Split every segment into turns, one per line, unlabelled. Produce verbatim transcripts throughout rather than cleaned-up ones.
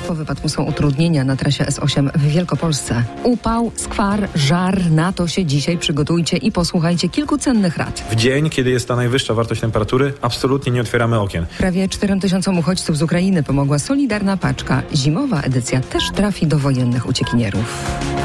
Po wypadku są utrudnienia na trasie S osiem w Wielkopolsce. Upał, skwar, żar, na to się dzisiaj przygotujcie i posłuchajcie kilku cennych rad.
W dzień, kiedy jest ta najwyższa wartość temperatury, absolutnie nie otwieramy okien.
Prawie czterem tysiącom uchodźców z Ukrainy pomogła Solidarna Paczka. Zimowa edycja też trafi do wojennych uciekinierów.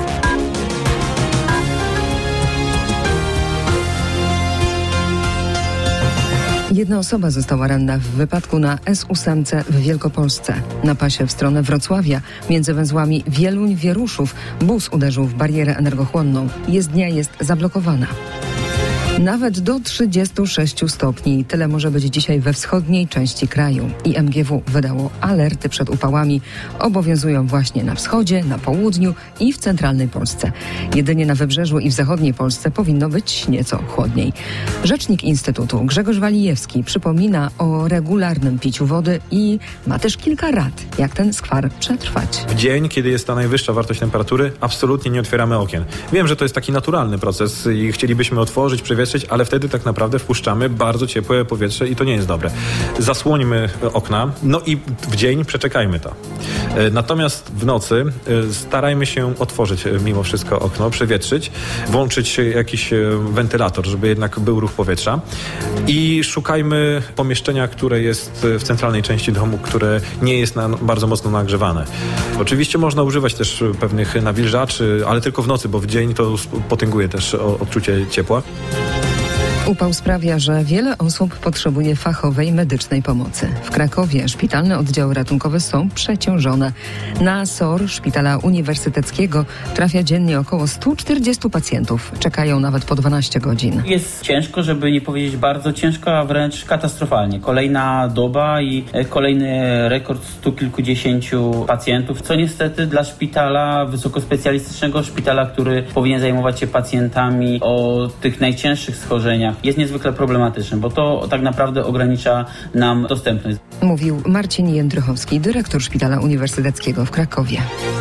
Jedna osoba została ranna w wypadku na S osiem w Wielkopolsce. Na pasie w stronę Wrocławia, między węzłami Wieluń-Wieruszów, bus uderzył w barierę energochłonną. Jezdnia jest zablokowana. Nawet do trzydziestu sześciu stopni. Tyle może być dzisiaj we wschodniej części kraju. I M G W wydało alerty przed upałami. Obowiązują właśnie na wschodzie, na południu i w centralnej Polsce. Jedynie na wybrzeżu i w zachodniej Polsce powinno być nieco chłodniej. Rzecznik Instytutu Grzegorz Walijewski przypomina o regularnym piciu wody i ma też kilka rad, jak ten skwar przetrwać.
W dzień, kiedy jest ta najwyższa wartość temperatury, absolutnie nie otwieramy okien. Wiem, że to jest taki naturalny proces i chcielibyśmy otworzyć, przewietrzyć, ale wtedy tak naprawdę wpuszczamy bardzo ciepłe powietrze i to nie jest dobre. Zasłońmy okna, no i w dzień przeczekajmy to. Natomiast w nocy starajmy się otworzyć mimo wszystko okno, przewietrzyć, włączyć jakiś wentylator, żeby jednak był ruch powietrza i szukajmy pomieszczenia, które jest w centralnej części domu, które nie jest na, bardzo mocno nagrzewane. Oczywiście można używać też pewnych nawilżaczy, ale tylko w nocy, bo w dzień to potęguje też odczucie ciepła.
Upał sprawia, że wiele osób potrzebuje fachowej medycznej pomocy. W Krakowie szpitalne oddziały ratunkowe są przeciążone. Na S O R Szpitala Uniwersyteckiego trafia dziennie około stu czterdziestu pacjentów. Czekają nawet po dwanaście godzin.
Jest ciężko, żeby nie powiedzieć bardzo ciężko, a wręcz katastrofalnie. Kolejna doba i kolejny rekord stu kilkudziesięciu pacjentów, co niestety dla szpitala wysokospecjalistycznego, szpitala, który powinien zajmować się pacjentami o tych najcięższych schorzeniach, jest niezwykle problematyczny, bo to tak naprawdę ogranicza nam dostępność.
Mówił Marcin Jędrychowski, dyrektor Szpitala Uniwersyteckiego w Krakowie.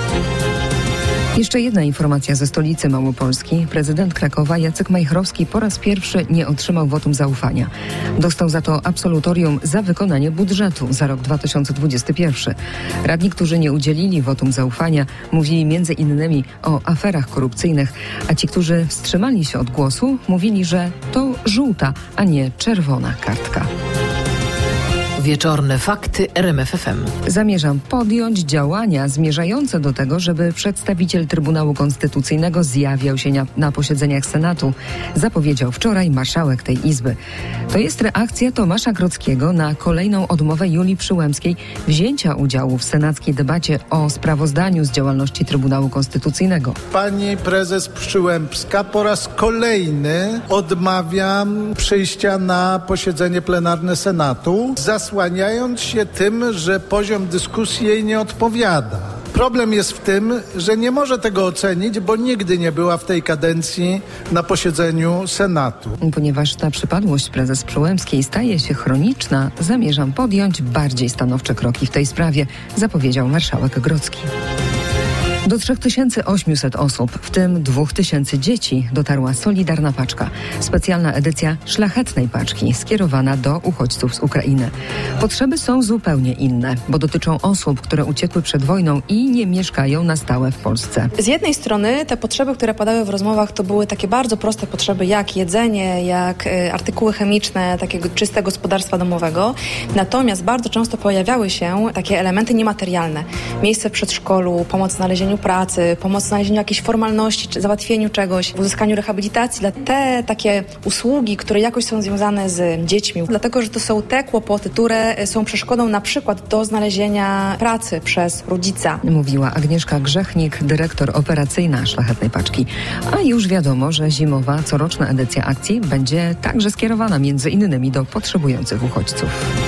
Jeszcze jedna informacja ze stolicy Małopolski. Prezydent Krakowa Jacek Majchrowski po raz pierwszy nie otrzymał wotum zaufania. Dostał za to absolutorium za wykonanie budżetu za rok dwa tysiące dwudziesty pierwszy. Radni, którzy nie udzielili wotum zaufania, mówili między innymi o aferach korupcyjnych, a ci, którzy wstrzymali się od głosu, mówili, że to żółta, a nie czerwona kartka.
Wieczorne fakty R M F F M.
Zamierzam podjąć działania zmierzające do tego, żeby przedstawiciel Trybunału Konstytucyjnego zjawiał się na, na posiedzeniach Senatu, zapowiedział wczoraj marszałek tej Izby. To jest reakcja Tomasza Grodzkiego na kolejną odmowę Julii Przyłębskiej wzięcia udziału w senackiej debacie o sprawozdaniu z działalności Trybunału Konstytucyjnego.
Pani prezes Przyłębska po raz kolejny odmawia przyjścia na posiedzenie plenarne Senatu, zasłaniając się tym, że poziom dyskusji jej nie odpowiada. Problem jest w tym, że nie może tego ocenić, bo nigdy nie była w tej kadencji na posiedzeniu Senatu.
Ponieważ ta przypadłość prezes Przyłębskiej staje się chroniczna, zamierzam podjąć bardziej stanowcze kroki w tej sprawie, zapowiedział marszałek Grodzki. Do trzy tysiące osiemset osób, w tym dwa tysiące dzieci, dotarła Solidarna Paczka. Specjalna edycja szlachetnej paczki skierowana do uchodźców z Ukrainy. Potrzeby są zupełnie inne, bo dotyczą osób, które uciekły przed wojną i nie mieszkają na stałe w Polsce.
Z jednej strony te potrzeby, które padały w rozmowach, to były takie bardzo proste potrzeby, jak jedzenie, jak y, artykuły chemiczne, takiego czyste gospodarstwa domowego. Natomiast bardzo często pojawiały się takie elementy niematerialne. Miejsce w przedszkolu, pomoc w znalezieniu pracy, pomoc w znalezieniu jakiejś formalności, czy załatwieniu czegoś, w uzyskaniu rehabilitacji. Dla te takie usługi, które jakoś są związane z dziećmi, dlatego, że to są te kłopoty, które są przeszkodą na przykład do znalezienia pracy przez rodzica.
Mówiła Agnieszka Grzechnik, dyrektor operacyjna Szlachetnej Paczki. A już wiadomo, że zimowa, coroczna edycja akcji będzie także skierowana między innymi do potrzebujących uchodźców.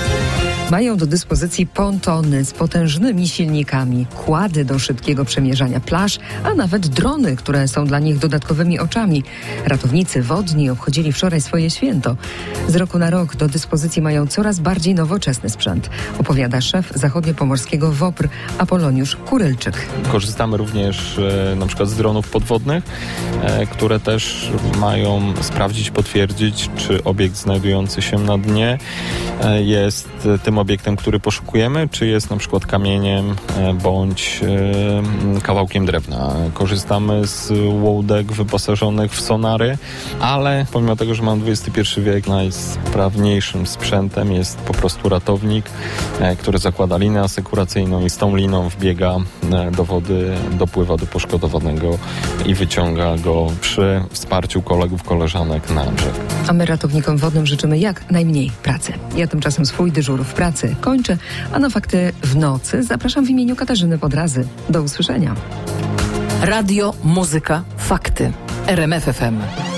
Mają do dyspozycji pontony z potężnymi silnikami, kłady do szybkiego przemierzania plaż, a nawet drony, które są dla nich dodatkowymi oczami. Ratownicy wodni obchodzili wczoraj swoje święto. Z roku na rok do dyspozycji mają coraz bardziej nowoczesny sprzęt, opowiada szef zachodniopomorskiego W O P R Apoloniusz Kurylczyk.
Korzystamy również e, na przykład z dronów podwodnych, e, które też mają sprawdzić, potwierdzić, czy obiekt znajdujący się na dnie e, jest tym obiektem, który poszukujemy, czy jest na przykład kamieniem bądź kawałkiem drewna. Korzystamy z łódek wyposażonych w sonary, ale pomimo tego, że mam dwudziesty pierwszy wiek, najsprawniejszym sprzętem jest po prostu ratownik, który zakłada linę asekuracyjną i z tą liną wbiega do wody, dopływa do poszkodowanego i wyciąga go przy wsparciu kolegów, koleżanek na brzeg.
A my ratownikom wodnym życzymy jak najmniej pracy. Ja tymczasem swój dyżur w pracy kończę, a na fakty w nocy zapraszam w imieniu Katarzyny Podrazy. Do usłyszenia.
Radio, muzyka, fakty. R M F F M.